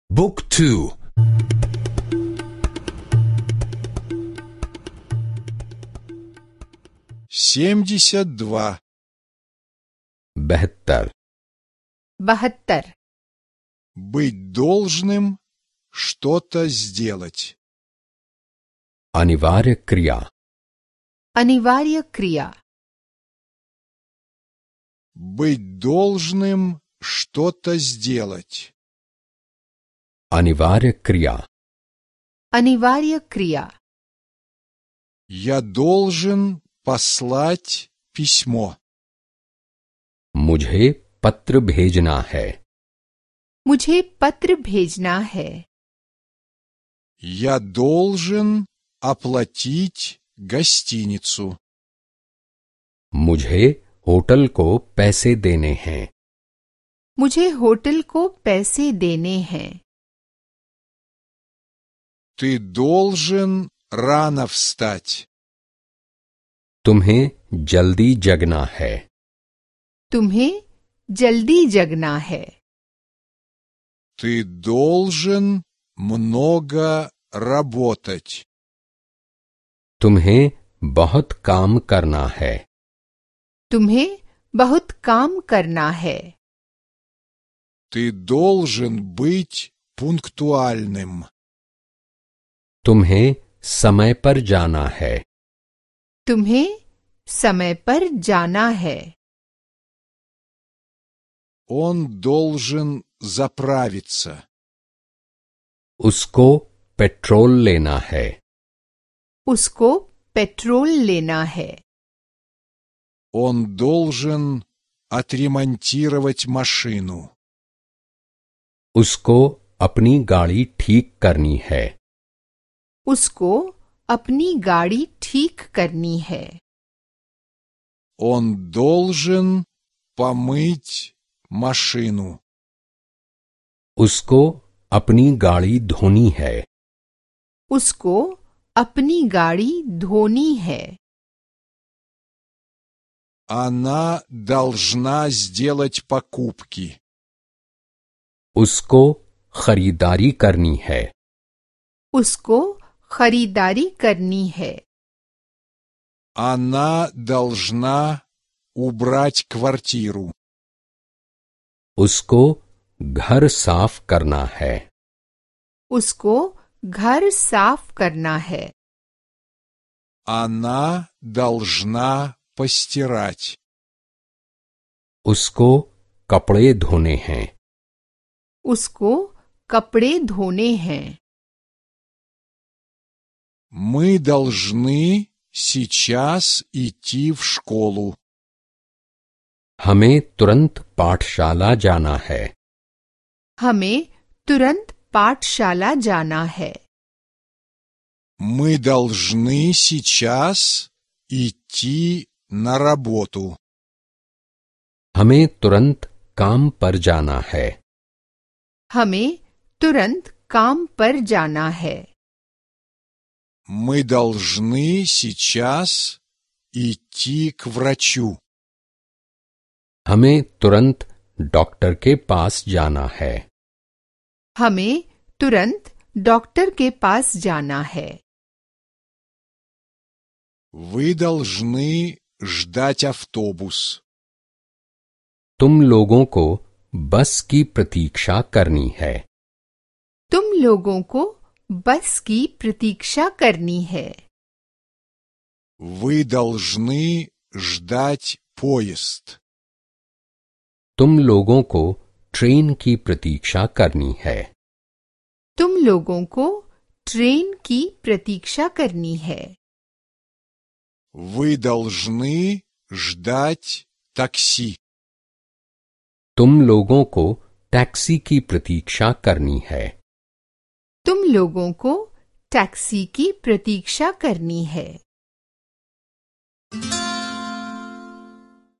บุ๊กทู 72 72 быть должным что-то сделать अनिवार्य क्रिया быть должным что-то сделать अनिवार्य क्रिया я должен послать письмо मुझे पत्र भेजना है я должен оплатить гостиницу मुझे होटल को पैसे देने हैं ты должен рано встать तुम्हें जल्दी जगना है ты должен много работать तुम्हें बहुत काम करना है ты должен быть пунктуальным तुम्हें समय पर जाना है он должен заправиться उसको पेट्रोल लेना है он должен отремонтировать машину उसको अपनी गाड़ी ठीक करनी है он должен помыть машину उसको अपनी गाड़ी धोनी है она должна сделать покупки उसको खरीदारी करनी है она должна убрать квартиру उसको घर साफ करना है она должна постирать उसको कपड़े धोने हैं мы должны сейчас идти в школу हमें तुरंत पाठशाला जाना है мы должны сейчас идти на работу हमें तुरंत काम पर जाना है мы должны сейчас идти к врачу हमें तुरंत डॉक्टर के पास जाना है вы должны ждать автобус तुम लोगों को बस की प्रतीक्षा करनी है вы должны ждать поезд तुम लोगों को ट्रेन की प्रतीक्षा करनी है вы должны ждать такси तुम लोगों को टैक्सी की प्रतीक्षा करनी है